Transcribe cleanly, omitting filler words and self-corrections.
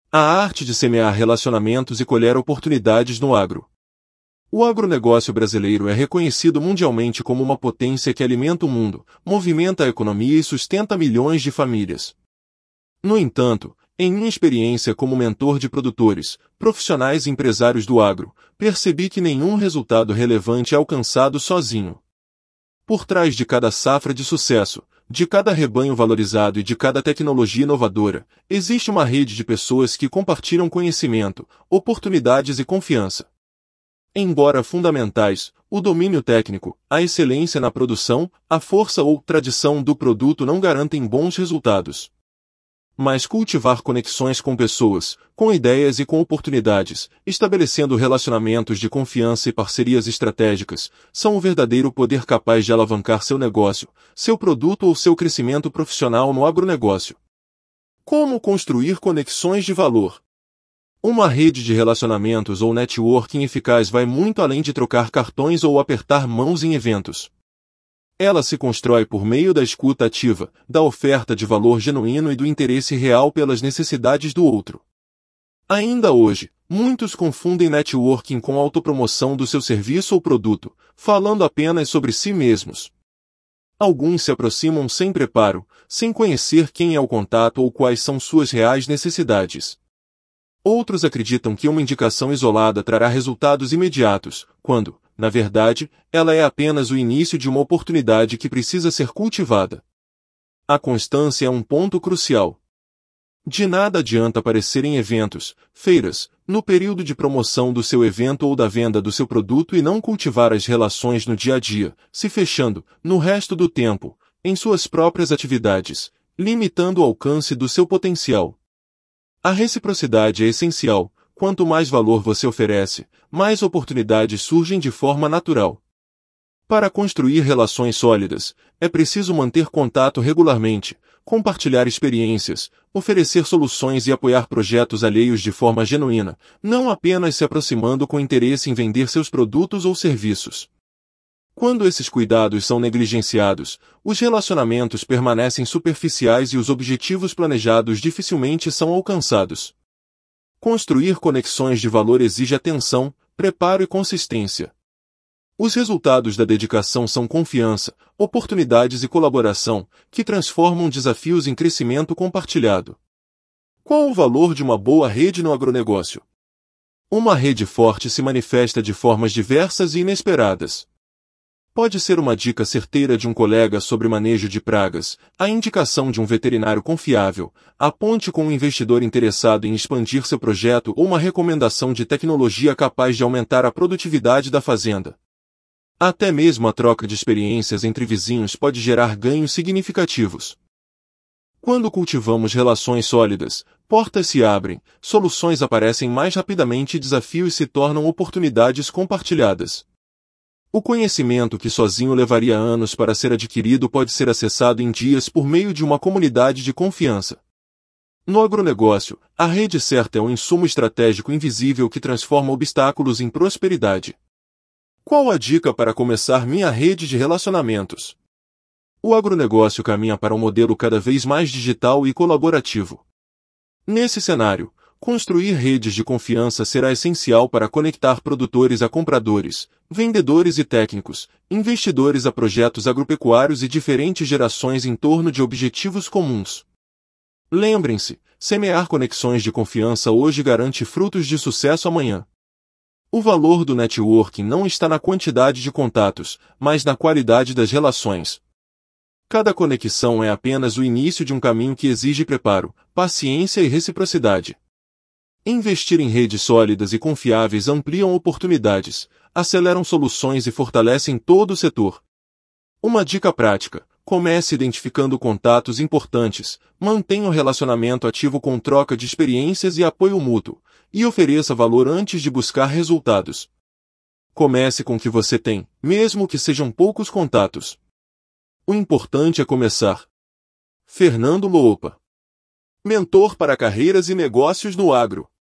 A arte de semear relacionamentos e colher oportunidades no agro. O agronegócio brasileiro é reconhecido mundialmente como uma potência que alimenta o mundo, movimenta a economia e sustenta milhões de famílias. No entanto, em minha experiência como mentor de produtores, profissionais e empresários do agro, percebi que nenhum resultado relevante é alcançado sozinho. Por trás de cada safra de sucesso, de cada rebanho valorizado e de cada tecnologia inovadora, existe uma rede de pessoas que compartilham conhecimento, oportunidades e confiança. Embora fundamentais, o domínio técnico, a excelência na produção, a força ou tradição do produto não garantem bons resultados. Mas cultivar conexões com pessoas, com ideias e com oportunidades, estabelecendo relacionamentos de confiança e parcerias estratégicas, são o verdadeiro poder capaz de alavancar seu negócio, seu produto ou seu crescimento profissional no agronegócio. Como construir conexões de valor? Uma rede de relacionamentos ou networking eficaz vai muito além de trocar cartões ou apertar mãos em eventos. Ela se constrói por meio da escuta ativa, da oferta de valor genuíno e do interesse real pelas necessidades do outro. Ainda hoje, muitos confundem networking com autopromoção do seu serviço ou produto, falando apenas sobre si mesmos. Alguns se aproximam sem preparo, sem conhecer quem é o contato ou quais são suas reais necessidades. Outros acreditam que uma indicação isolada trará resultados imediatos, quando, na verdade, ela é apenas o início de uma oportunidade que precisa ser cultivada. A constância é um ponto crucial. De nada adianta aparecer em eventos, feiras, no período de promoção do seu evento ou da venda do seu produto e não cultivar as relações no dia a dia, se fechando, no resto do tempo, em suas próprias atividades, limitando o alcance do seu potencial. A reciprocidade é essencial. Quanto mais valor você oferece, mais oportunidades surgem de forma natural. Para construir relações sólidas, é preciso manter contato regularmente, compartilhar experiências, oferecer soluções e apoiar projetos alheios de forma genuína, não apenas se aproximando com interesse em vender seus produtos ou serviços. Quando esses cuidados são negligenciados, os relacionamentos permanecem superficiais e os objetivos planejados dificilmente são alcançados. Construir conexões de valor exige atenção, preparo e consistência. Os resultados da dedicação são confiança, oportunidades e colaboração, que transformam desafios em crescimento compartilhado. Qual o valor de uma boa rede no agronegócio? Uma rede forte se manifesta de formas diversas e inesperadas. Pode ser uma dica certeira de um colega sobre manejo de pragas, a indicação de um veterinário confiável, a ponte com um investidor interessado em expandir seu projeto ou uma recomendação de tecnologia capaz de aumentar a produtividade da fazenda. Até mesmo a troca de experiências entre vizinhos pode gerar ganhos significativos. Quando cultivamos relações sólidas, portas se abrem, soluções aparecem mais rapidamente e desafios se tornam oportunidades compartilhadas. O conhecimento que sozinho levaria anos para ser adquirido pode ser acessado em dias por meio de uma comunidade de confiança. No agronegócio, a rede certa é um insumo estratégico invisível que transforma obstáculos em prosperidade. Qual a dica para começar minha rede de relacionamentos? O agronegócio caminha para um modelo cada vez mais digital e colaborativo. Nesse cenário, construir redes de confiança será essencial para conectar produtores a compradores, vendedores e técnicos, investidores a projetos agropecuários e diferentes gerações em torno de objetivos comuns. Lembrem-se, semear conexões de confiança hoje garante frutos de sucesso amanhã. O valor do networking não está na quantidade de contatos, mas na qualidade das relações. Cada conexão é apenas o início de um caminho que exige preparo, paciência e reciprocidade. Investir em redes sólidas e confiáveis ampliam oportunidades, aceleram soluções e fortalecem todo o setor. Uma dica prática: comece identificando contatos importantes, mantenha o relacionamento ativo com troca de experiências e apoio mútuo, e ofereça valor antes de buscar resultados. Comece com o que você tem, mesmo que sejam poucos contatos. O importante é começar. Fernando Lopa, mentor para carreiras e negócios no agro.